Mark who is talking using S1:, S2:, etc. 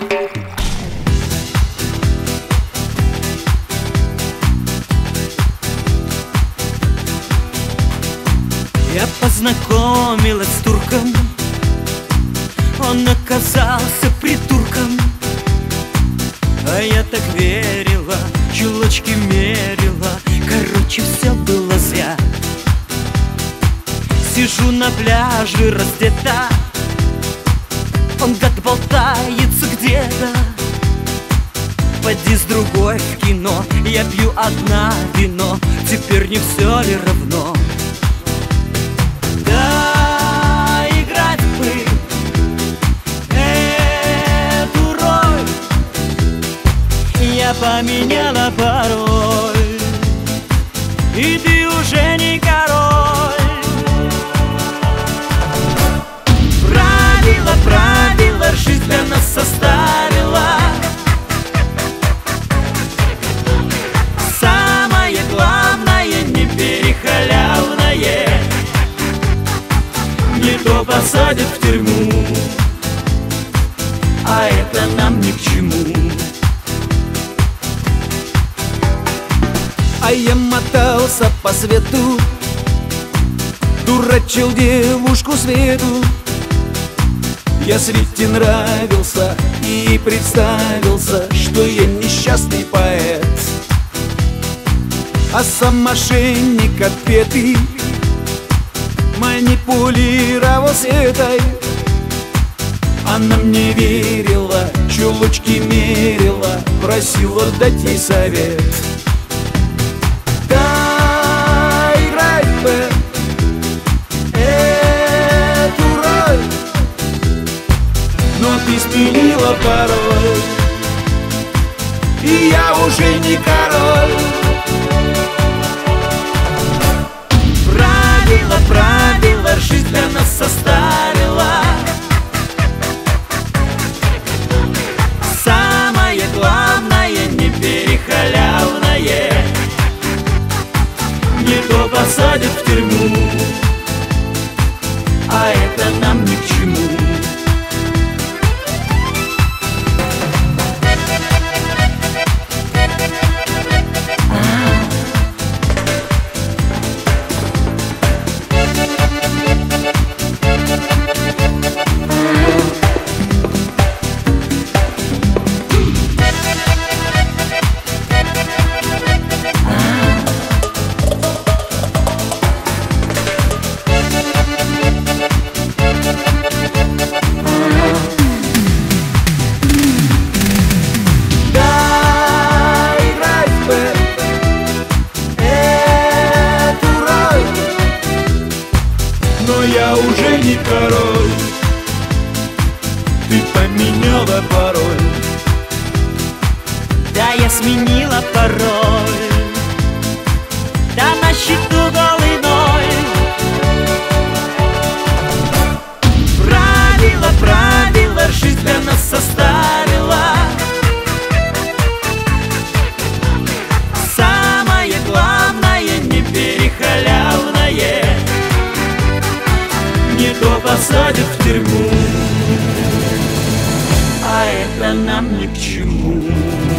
S1: Я познакомилась с турком, он оказался придурком. А я так верила, чулочки мерила, короче, все было зря. Сижу на пляже раздета, он гад болтается где-то. Поди с другой в кино, я пью одна вино, теперь не все ли равно? Да, играть бы эту роль я поменяла пароль, и ты уже не король. Правила, жизнь для нас составила. Самое главное, не перехалявное, не то посадят в тюрьму, а это нам ни к чему.
S2: А я мотался по свету, дурачил девушку Свету. Я Свете нравился и представился, что я несчастный поэт. А сам мошенник отпетый манипулировал Светой. Она мне верила, чулочки мерила, просила дать ей совет. Да, играй бы эту роль, но ты сменила пароль, и я уже не король.
S1: Правила, жизнь для нас составила. Самое главное, не перехалявное, не то посадят в тюрьму, а это нам ни к чему.
S2: Но я уже не король, ты поменяла пароль.
S1: Да, я сменила пароль, да, на счету голый ноль. Правила, жизнь для нас составила. Самое главное, не перехалявное, не то посадят в тюрьму, а это нам ни к чему.